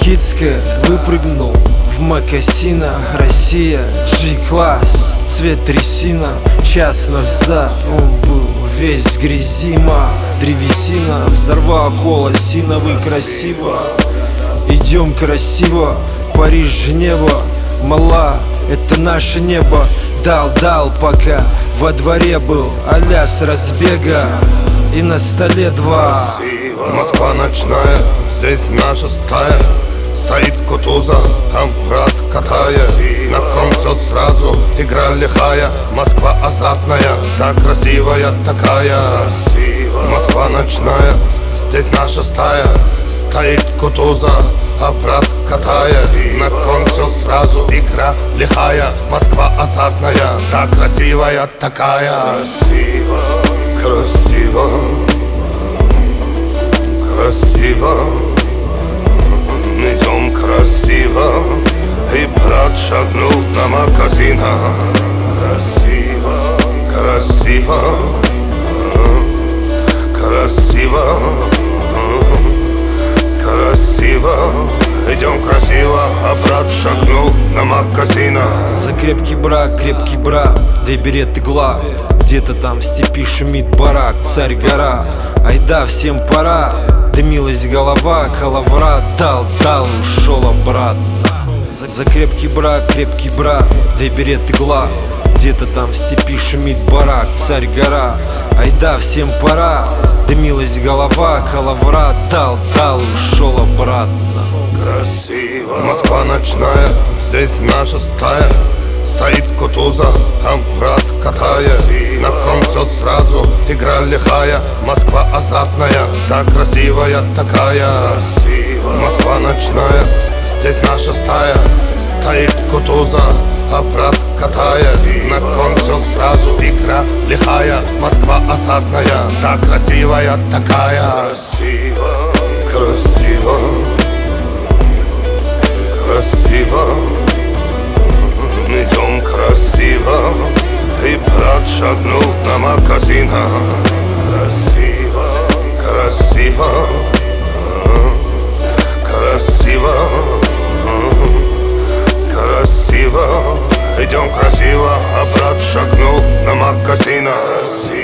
Никитская выпрыгнул в мокасинах. Россия, G-класс, цвет трясина. Час назад он был весь в грязи, древесина. Взорвал колосиновый красиво. Идем красиво, Париж, Женева. Мала, это наше небо. Дал, пока во дворе был а-ля с разбега. И на столе два. Москва ночная, здесь наша стая. Стоит Кутузов, там брат катает. На ком все сразу, игра лихая. Москва азартная, так красивая такая. Москва ночная, здесь наша стая. Стоит Кутузов, а брат катает. На ком все сразу, игра лихая. Москва азартная, так красивая такая. Красиво, красиво, идем красиво. И брат шагнул на магазина. Красиво, красиво, красиво, красиво. Идем красиво, а брат шагнул на магазина. За крепкий брак, две береты гла. Где-то там в степи шумит барак, царь гора. Айда, всем пора. Дымилась голова, коловрат. Дал, ушел обратно. За крепкий брак, две береты гла. Где-то там в степи шумит барак, царь гора. Айда, всем пора. Дымилась голова, коловрат. Дал, ушел обратно. Красиво. Москва ночная, здесь наша стая. Стоит Кутузов, там брат катает. На ком все сразу, игра лихая. Москва азартная, так красивая такая. Москва ночная, здесь наша стая. Стоит Кутузов, а брат катает. На ком все сразу, игра лихая. Москва азартная, так красивая такая. Красиво, красиво, идем красиво. И брат шагнул на магазина. Красиво, красиво, красиво, красиво. Идем красиво, а брат шагнул на магазина.